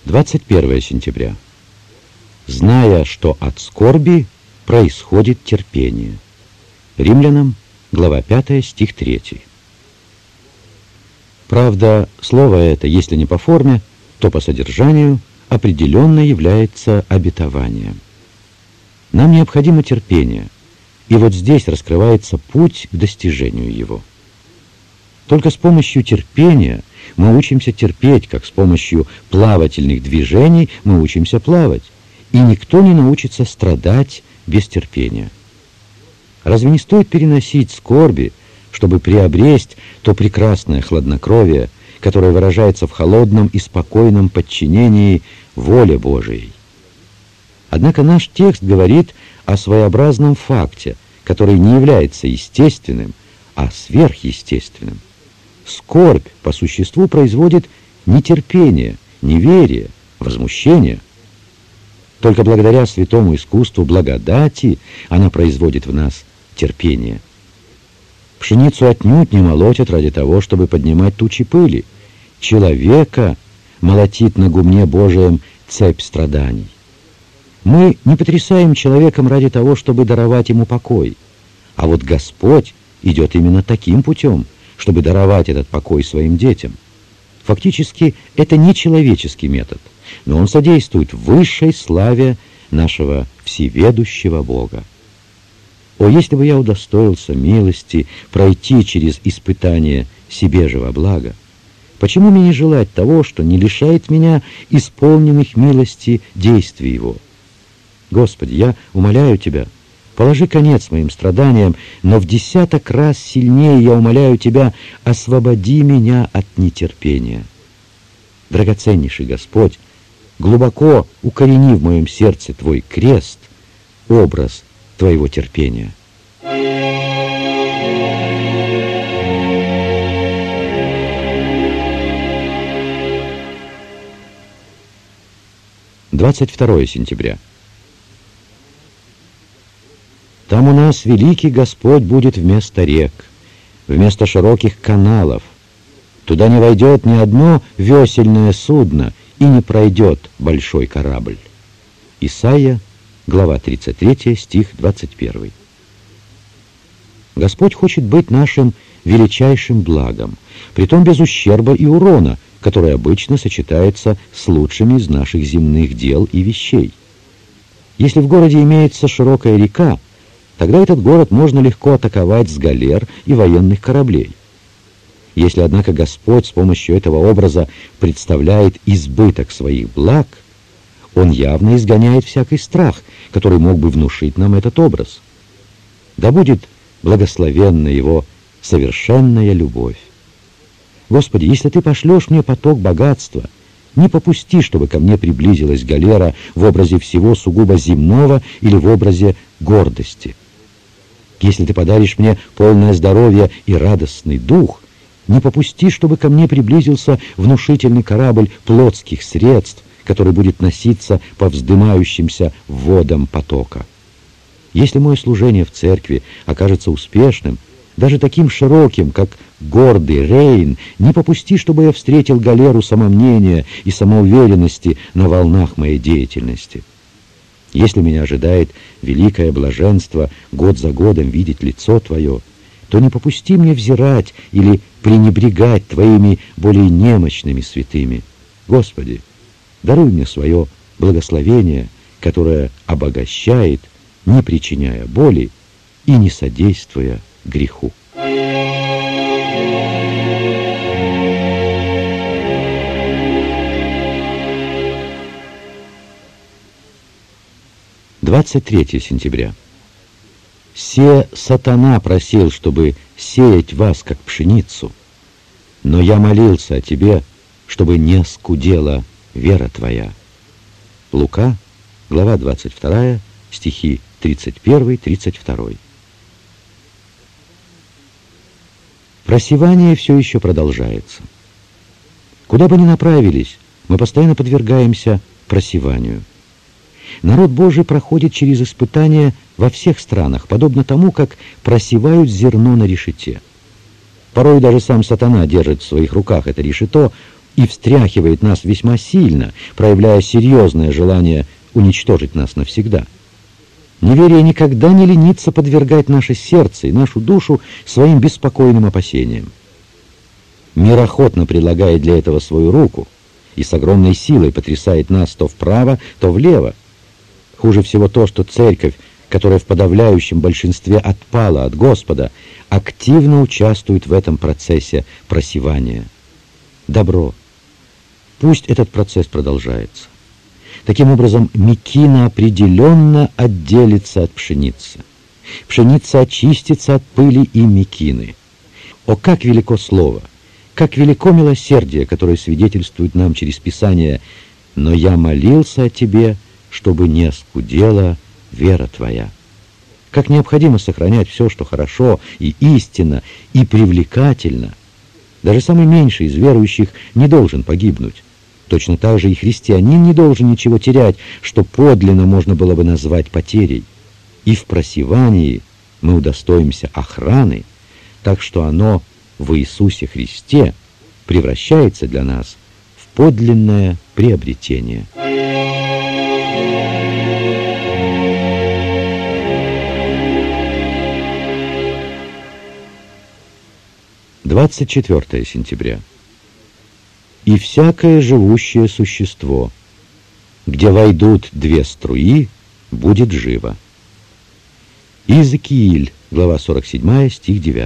21 сентября. Зная, что от скорби происходит терпение. Римлянам, глава 5, стих 3. Правда, слово это, если не по форме, то по содержанию определенно является обетованием. Нам необходимо терпение, и вот здесь раскрывается путь к достижению его. Только с помощью терпения мы учимся терпеть, как с помощью плавательных движений мы учимся плавать, и никто не научится страдать без терпения. Разве не стоит переносить скорби, чтобы приобресть то прекрасное хладнокровие, которое выражается в холодном и спокойном подчинении воле Божией? Однако наш текст говорит о своеобразном факте, который не является естественным, а сверхъестественным. Скорбь по существу производит нетерпение, неверие, возмущение. Только благодаря святому искусству благодати она производит в нас терпение. Пшеницу отнюдь не молотят ради того, чтобы поднимать тучи пыли. Человека молотит на гумне Божием цепь страданий. Мы не потрясаем человеком ради того, чтобы даровать ему покой. А вот Господь идет именно таким путем, чтобы даровать этот покой своим детям. Фактически, это не человеческий метод, но он содействует высшей славе нашего всеведущего Бога. О, если бы я удостоился милости пройти через испытание себе же во благо, почему мне не желать того, что не лишает меня исполненных милости действий Его? Господи, я умоляю Тебя, положи конец моим страданиям, но в 10 раз сильнее я умоляю Тебя, освободи меня от нетерпения. Драгоценнейший Господь, глубоко укорени в моем сердце Твой крест, образ Твоего терпения. Двадцать 2 сентября. Там у нас великий Господь будет вместо рек, вместо широких каналов. Туда не войдет ни одно весельное судно и не пройдет большой корабль. Исайя, глава 33, стих 21. Господь хочет быть нашим величайшим благом, притом без ущерба и урона, который обычно сочетается с лучшими из наших земных дел и вещей. Если в городе имеется широкая река, тогда этот город можно легко атаковать с галер и военных кораблей. Если, однако, Господь с помощью этого образа представляет избыток своих благ, Он явно изгоняет всякий страх, который мог бы внушить нам этот образ. Да будет благословенна Его совершенная любовь. Господи, если Ты пошлешь мне поток богатства, не попусти, чтобы ко мне приблизилась галера в образе всего сугубо земного или в образе гордости. Если Ты подаришь мне полное здоровье и радостный дух, не попусти, чтобы ко мне приблизился внушительный корабль плотских средств, который будет носиться по вздымающимся водам потока. Если мое служение в церкви окажется успешным, даже таким широким, как гордый Рейн, не попусти, чтобы я встретил галеру самомнения и самоуверенности на волнах моей деятельности. Если меня ожидает великое блаженство год за годом видеть лицо Твое, то не попусти мне взирать или пренебрегать Твоими более немощными святыми. Господи, даруй мне свое благословение, которое обогащает, не причиняя боли и не содействуя греху. Двадцать 3 сентября. «Се сатана просил, чтобы сеять вас, как пшеницу, но я молился о тебе, чтобы не оскудела вера твоя». Лука, глава 22, стихи 31-32. Просевание все еще продолжается. Куда бы ни направились, мы постоянно подвергаемся просеванию. Народ Божий проходит через испытания во всех странах, подобно тому, как просевают зерно на решете. Порой даже сам сатана держит в своих руках это решето, и встряхивает нас весьма сильно, проявляя серьезное желание уничтожить нас навсегда. Неверие никогда не ленится подвергать наше сердце и нашу душу своим беспокойным опасениям. Мир охотно предлагает для этого свою руку и с огромной силой потрясает нас то вправо, то влево. Хуже всего то, что церковь, которая в подавляющем большинстве отпала от Господа, активно участвует в этом процессе просевания. Добро. Пусть этот процесс продолжается. Таким образом, мекина определенно отделится от пшеницы. Пшеница очистится от пыли и мекины. О, как велико слово! Как велико милосердие, которое свидетельствует нам через Писание: «Но я молился о тебе, чтобы не оскудела вера твоя». Как необходимо сохранять все, что хорошо и истинно, и привлекательно. Даже самый меньший из верующих не должен погибнуть. Точно так же и христианин не должен ничего терять, что подлинно можно было бы назвать потерей. И в просевании мы удостоимся охраны, так что оно в Иисусе Христе превращается для нас в подлинное приобретение. Двадцать 24 сентября. «И всякое живущее существо, где войдут две струи, будет живо». Иезекииль, глава 47, стих 9.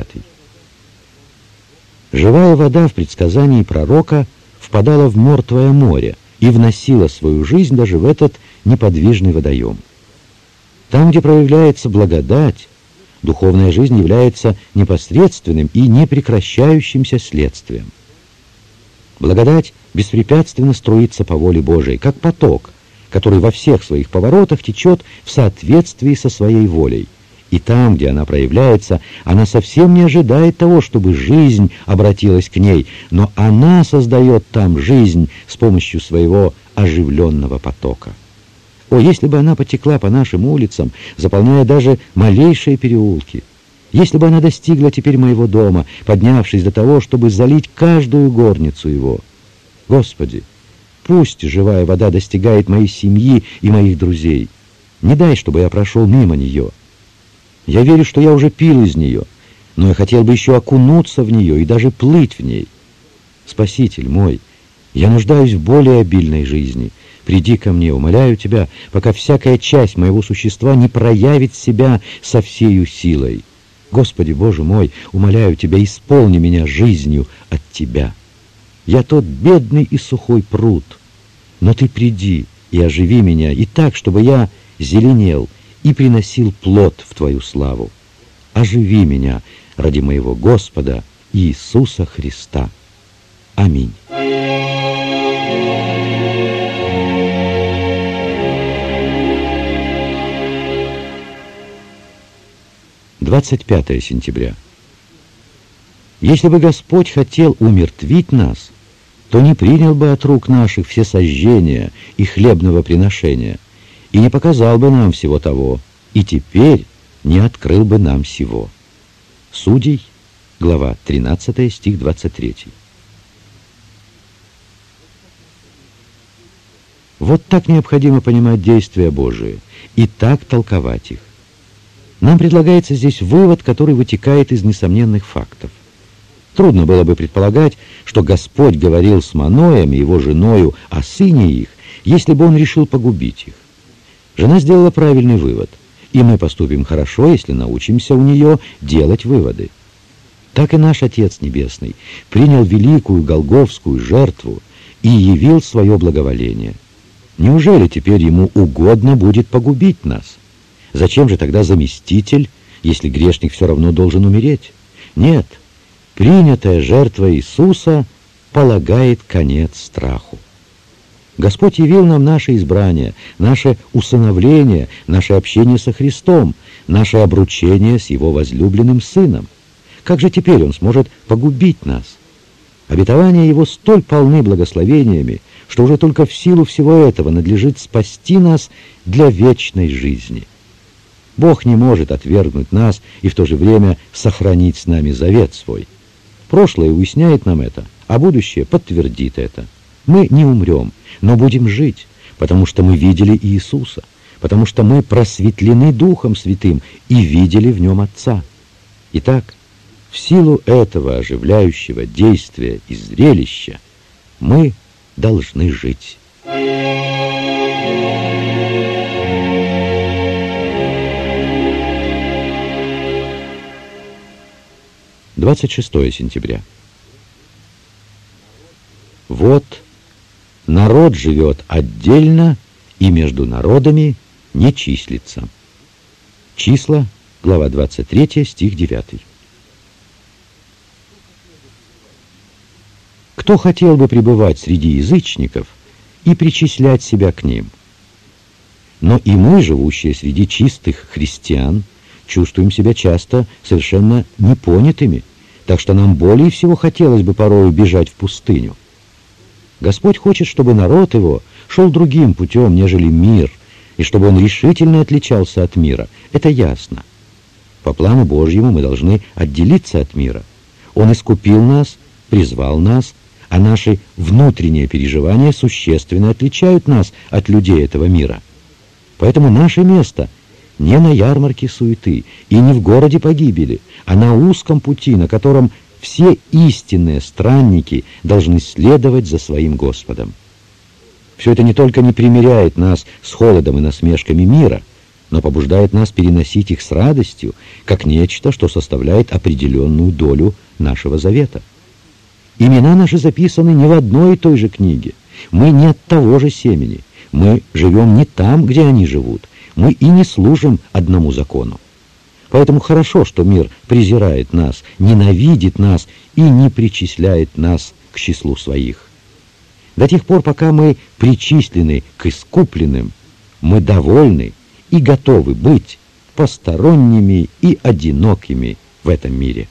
Живая вода в предсказании пророка впадала в мертвое море и вносила свою жизнь даже в этот неподвижный водоем. Там, где проявляется благодать, духовная жизнь является непосредственным и непрекращающимся следствием. Благодать беспрепятственно струится по воле Божией, как поток, который во всех своих поворотах течет в соответствии со своей волей. И там, где она проявляется, она совсем не ожидает того, чтобы жизнь обратилась к ней, но она создает там жизнь с помощью своего оживленного потока. О, если бы она потекла по нашим улицам, заполняя даже малейшие переулки! Если бы она достигла теперь моего дома, поднявшись до того, чтобы залить каждую горницу его! Господи, пусть живая вода достигает моей семьи и моих друзей. Не дай, чтобы я прошел мимо нее. Я верю, что я уже пил из нее, но я хотел бы еще окунуться в нее и даже плыть в ней. Спаситель мой, я нуждаюсь в более обильной жизни. Приди ко мне, умоляю тебя, пока всякая часть моего существа не проявит себя со всею силой. Господи, Боже мой, умоляю тебя, исполни меня жизнью от тебя. Я тот бедный и сухой пруд, но ты приди и оживи меня, и так, чтобы я зеленел и приносил плод в твою славу. Оживи меня ради моего Господа Иисуса Христа. Аминь. 25 сентября. Если бы Господь хотел умертвить нас, то не принял бы от рук наших все сожжения и хлебного приношения, и не показал бы нам всего того, и теперь не открыл бы нам сего. Судей, глава 13, стих 23. Вот так необходимо понимать действия Божии, и так толковать их. Нам предлагается здесь вывод, который вытекает из несомненных фактов. Трудно было бы предполагать, что Господь говорил с Маноем и его женою о сыне их, если бы он решил погубить их. Жена сделала правильный вывод, и мы поступим хорошо, если научимся у нее делать выводы. Так и наш Отец Небесный принял великую голгофскую жертву и явил свое благоволение. Неужели теперь ему угодно будет погубить нас? Зачем же тогда заместитель, если грешник все равно должен умереть? Нет, принятая жертва Иисуса полагает конец страху. Господь явил нам наше избрание, наше усыновление, наше общение со Христом, наше обручение с Его возлюбленным Сыном. Как же теперь Он сможет погубить нас? Обетования Его столь полны благословениями, что уже только в силу всего этого надлежит спасти нас для вечной жизни. Бог не может отвергнуть нас и в то же время сохранить с нами завет свой. Прошлое уясняет нам это, а будущее подтвердит это. Мы не умрем, но будем жить, потому что мы видели Иисуса, потому что мы просветлены Духом Святым и видели в Нем Отца. Итак, в силу этого оживляющего действия и зрелища мы должны жить. 26 сентября. Вот народ живет отдельно и между народами не числится. Числа, глава 23, стих 9. Кто хотел бы пребывать среди язычников и причислять себя к ним? Но и мы, живущие среди чистых христиан, чувствуем себя часто совершенно непонятыми, так что нам более всего хотелось бы порою бежать в пустыню. Господь хочет, чтобы народ его шел другим путем, нежели мир, и чтобы он решительно отличался от мира. Это ясно. По плану Божьему мы должны отделиться от мира. Он искупил нас, призвал нас, а наши внутренние переживания существенно отличают нас от людей этого мира. Поэтому наше место не на ярмарке суеты и не в городе погибели, а на узком пути, на котором все истинные странники должны следовать за своим Господом. Все это не только не примиряет нас с холодом и насмешками мира, но побуждает нас переносить их с радостью, как нечто, что составляет определенную долю нашего завета. Имена наши записаны не в одной и той же книге. Мы не от того же семени. Мы живем не там, где они живут. Мы и не служим одному закону. Поэтому хорошо, что мир презирает нас, ненавидит нас и не причисляет нас к числу своих. До тех пор, пока мы причислены к искупленным, мы довольны и готовы быть посторонними и одинокими в этом мире.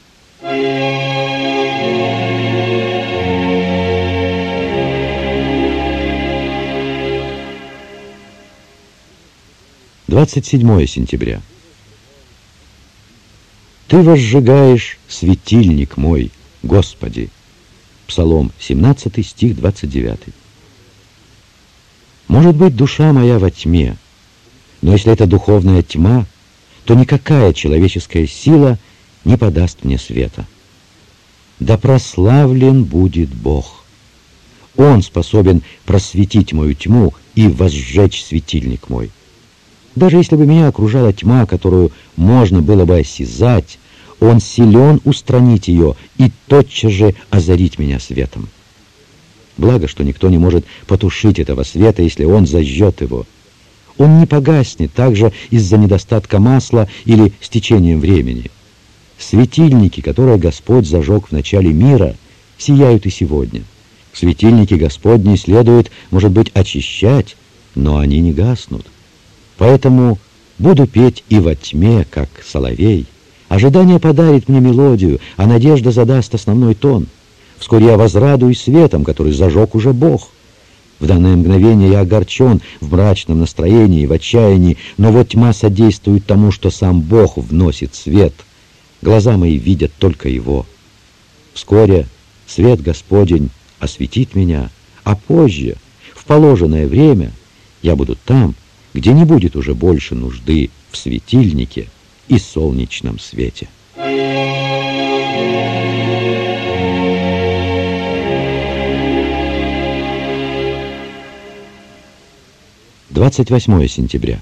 — 27 сентября. «Ты возжигаешь светильник мой, Господи». Псалом 17, стих 29. «Может быть, душа моя во тьме, но если это духовная тьма, то никакая человеческая сила не подаст мне света. Да прославлен будет Бог. Он способен просветить мою тьму и возжечь светильник мой. Даже если бы меня окружала тьма, которую можно было бы осязать, Он силен устранить ее и тотчас же озарить меня светом. Благо, что никто не может потушить этого света, если Он зажжет его. Он не погаснет также из-за недостатка масла или с течением времени. Светильники, которые Господь зажег в начале мира, сияют и сегодня. Светильники Господни следует, может быть, очищать, но они не гаснут. Поэтому буду петь и во тьме, как соловей. Ожидание подарит мне мелодию, а надежда задаст основной тон. Вскоре я возрадуюсь светом, который зажег уже Бог. В данное мгновение я огорчен, в мрачном настроении, в отчаянии, но вот тьма содействует тому, что сам Бог вносит свет. Глаза мои видят только Его. Вскоре свет Господень осветит меня, а позже, в положенное время, я буду там, где не будет уже больше нужды в светильнике и солнечном свете. — 28 сентября.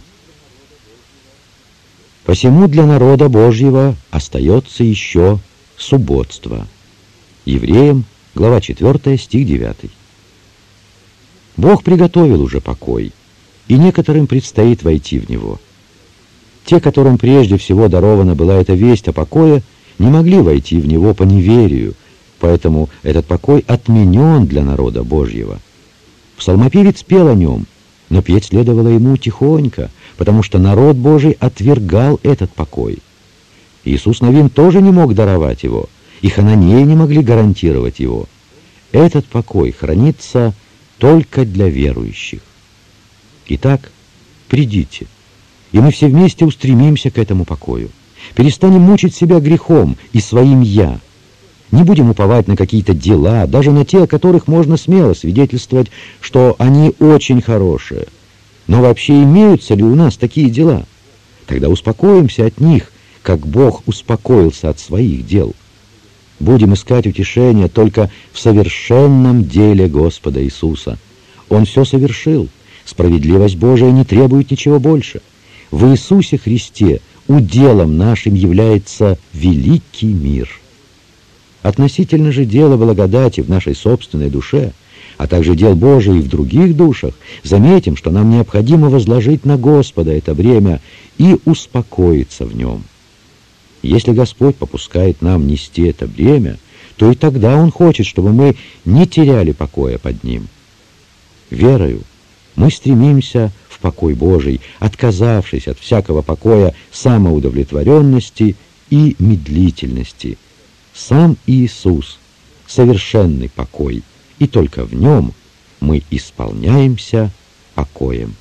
«Посему для народа Божьего остается еще субботство». Евреям, глава 4, стих 9. Бог приготовил уже покой, и некоторым предстоит войти в него. Те, которым прежде всего дарована была эта весть о покое, не могли войти в него по неверию, поэтому этот покой отменен для народа Божьего. Псалмопевец пел о нем, но петь следовало ему тихонько, потому что народ Божий отвергал этот покой. Иисус Навин тоже не мог даровать его, и хананеи не могли гарантировать его. Этот покой хранится только для верующих. Итак, придите, и мы все вместе устремимся к этому покою. Перестанем мучить себя грехом и своим «я». Не будем уповать на какие-то дела, даже на те, о которых можно смело свидетельствовать, что они очень хорошие. Но вообще имеются ли у нас такие дела? Тогда успокоимся от них, как Бог успокоился от своих дел. Будем искать утешения только в совершенном деле Господа Иисуса. Он все совершил. Справедливость Божия не требует ничего больше. В Иисусе Христе уделом нашим является великий мир. Относительно же дела благодати в нашей собственной душе, а также дел Божий в других душах, заметим, что нам необходимо возложить на Господа это бремя и успокоиться в нем. Если Господь попускает нам нести это бремя, то и тогда Он хочет, чтобы мы не теряли покоя под Ним. Верою мы стремимся в покой Божий, отказавшись от всякого покоя самоудовлетворенности и медлительности. Сам Иисус — совершенный покой, и только в Нем мы исполняемся покоем.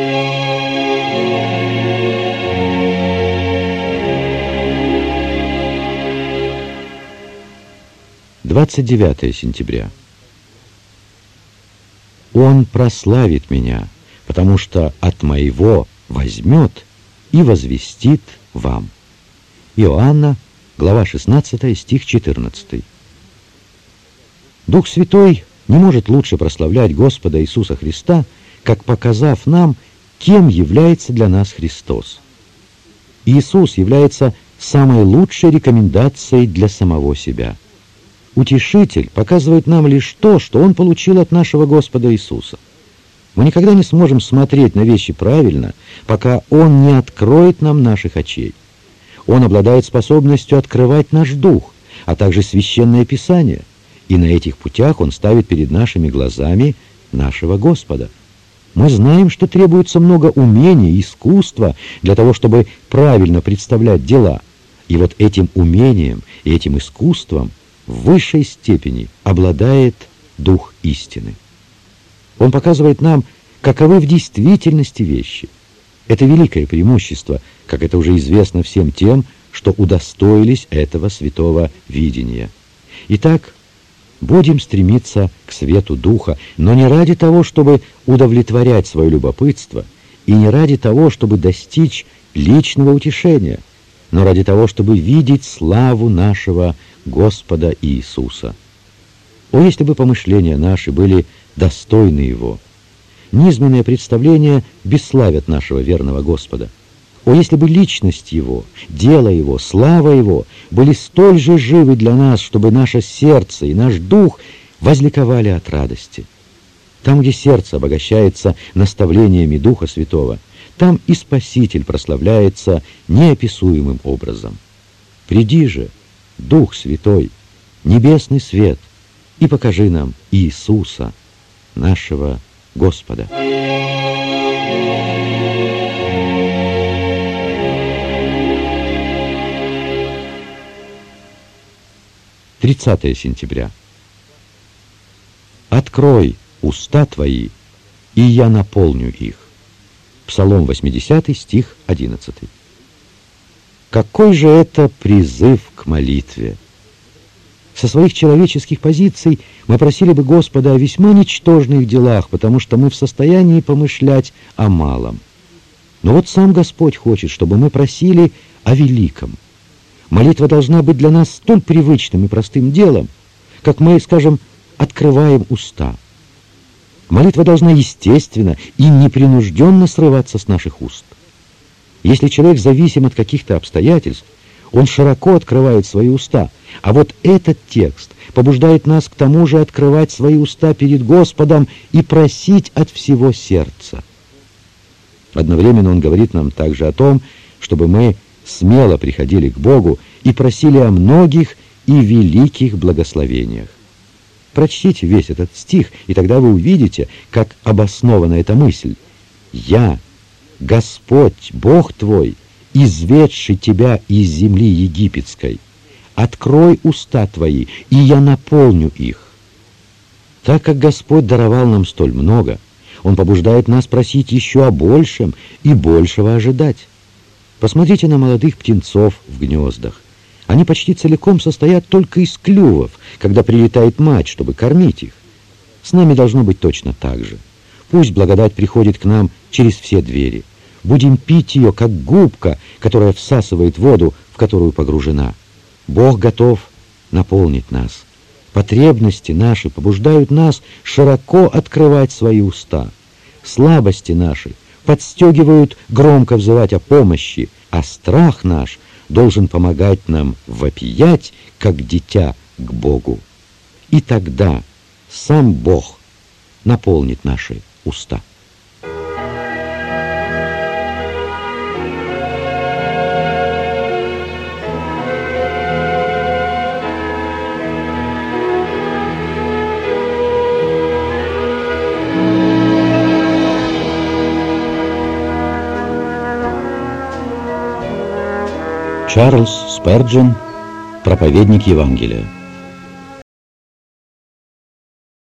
29 сентября. Он прославит меня, потому что от моего возьмет и возвестит вам. Иоанна, глава 16, стих 14. Дух Святой не может лучше прославлять Господа Иисуса Христа, как показав нам, кем является для нас Христос. Иисус является самой лучшей рекомендацией для самого себя. Утешитель показывает нам лишь то, что Он получил от нашего Господа Иисуса. Мы никогда не сможем смотреть на вещи правильно, пока Он не откроет нам наших очей. Он обладает способностью открывать наш дух, а также Священное Писание, и на этих путях Он ставит перед нашими глазами нашего Господа. Мы знаем, что требуется много умений и искусства для того, чтобы правильно представлять дела. И вот этим умением и этим искусством в высшей степени обладает Дух истины. Он показывает нам, каковы в действительности вещи. Это великое преимущество, как это уже известно всем тем, что удостоились этого святого видения. Итак, будем стремиться к свету Духа, но не ради того, чтобы удовлетворять свое любопытство, и не ради того, чтобы достичь личного утешения, но ради того, чтобы видеть славу нашего Господа Иисуса. О, если бы помышления наши были достойны Его! Низменные представления бесславят нашего верного Господа. О, если бы личность Его, дело Его, слава Его были столь же живы для нас, чтобы наше сердце и наш дух возликовали от радости. Там, где сердце обогащается наставлениями Духа Святого, там и Спаситель прославляется неописуемым образом. Приди же, Дух Святой, небесный свет, и покажи нам Иисуса, нашего Господа. 30 сентября. «Открой уста твои, и я наполню их». Псалом 80, стих 11. Какой же это призыв к молитве! Со своих человеческих позиций мы просили бы Господа о весьма ничтожных делах, потому что мы в состоянии помышлять о малом. Но вот сам Господь хочет, чтобы мы просили о великом. Молитва должна быть для нас столь привычным и простым делом, как мы, скажем, открываем уста. Молитва должна естественно и непринужденно срываться с наших уст. Если человек зависим от каких-то обстоятельств, он широко открывает свои уста, а вот этот текст побуждает нас к тому же открывать свои уста перед Господом и просить от всего сердца. Одновременно он говорит нам также о том, чтобы мы смело приходили к Богу и просили о многих и великих благословениях. Прочтите весь этот стих, и тогда вы увидите, как обоснована эта мысль. «Я, Господь, Бог твой, изведший тебя из земли египетской, открой уста твои, и я наполню их». Так как Господь даровал нам столь много, Он побуждает нас просить еще о большем и большего ожидать. Посмотрите на молодых птенцов в гнездах. Они почти целиком состоят только из клювов, когда прилетает мать, чтобы кормить их. С нами должно быть точно так же. Пусть благодать приходит к нам через все двери. Будем пить ее, как губка, которая всасывает воду, в которую погружена. Бог готов наполнить нас. Потребности наши побуждают нас широко открывать свои уста. Слабости наши подстегивают громко взывать о помощи, а страх наш должен помогать нам вопиять, как дитя, к Богу. И тогда сам Бог наполнит наши уста. Чарльз Спurgeon, проповедник Евангелия.